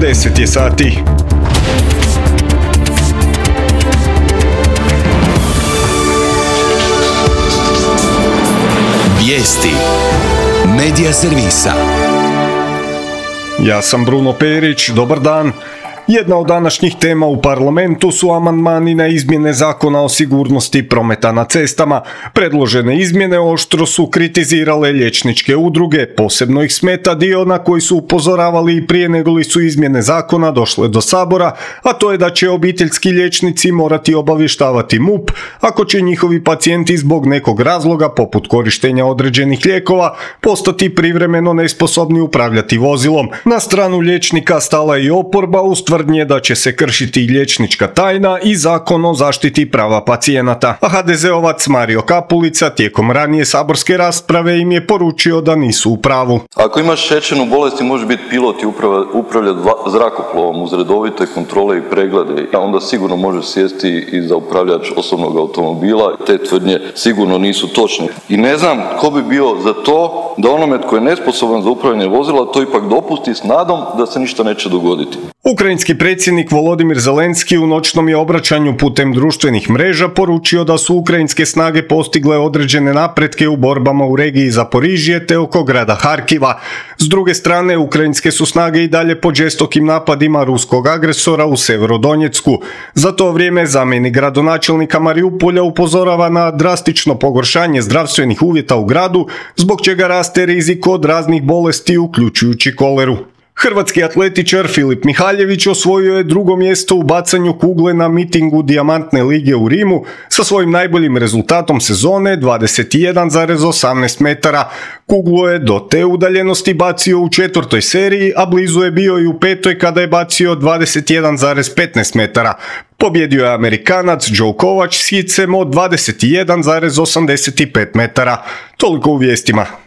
10 je sati. Vijesti Medija servisa. Ja sam Bruno Perić, dobar dan. Jedna od današnjih tema u parlamentu su amandmani na izmjene Zakona o sigurnosti prometa na cestama. Predložene izmjene oštro su kritizirale liječničke udruge, posebno ih smeta dio na koji su upozoravali i prije nego li su izmjene zakona došle do Sabora, a to je da će obiteljski liječnici morati obavještavati MUP ako će njihovi pacijenti zbog nekog razloga, poput korištenja određenih lijekova, postati privremeno nesposobni upravljati vozilom. Na stranu liječnika stala i oporba uz tvrdnje da će se kršiti liječnička tajna i Zakon o zaštiti prava pacijenata. A HDZ-ovac Mario Kapulica tijekom ranije saborske rasprave im je poručio da nisu u pravu. Ako imaš šećernu bolest i možeš biti pilot i upravljati zrakoplovom uz redovite kontrole i preglede, onda sigurno možeš sjesti i za upravljač osobnog automobila. Te tvrdnje sigurno nisu točne. I ne znam ko bi bio za to da onome tko je nesposoban za upravljanje vozila to ipak dopusti s nadom da se ništa neće dogoditi. Ukrajinski predsjednik Volodimir Zelenski u noćnom je obraćanju putem društvenih mreža poručio da su ukrajinske snage postigle određene napretke u borbama u regiji Zaporižje te oko grada Harkiva. S druge strane, ukrajinske su snage i dalje pod žestokim napadima ruskog agresora u Severodonjecku. Za to vrijeme zamjenik gradonačelnika Mariupolja upozorava na drastično pogoršanje zdravstvenih uvjeta u gradu, zbog čega raste rizik od raznih bolesti uključujući koleru. Hrvatski atletičar Filip Mihaljević osvojio je drugo mjesto u bacanju kugle na mitingu Dijamantne lige u Rimu sa svojim najboljim rezultatom sezone 21,18 metara. Kuglu je do te udaljenosti bacio u 4. seriji, a blizu je bio i u 5. kada je bacio 21,15 metara. Pobjedio je Amerikanac Joe Kovač s hicem od 21,85 metara. Toliko u vijestima.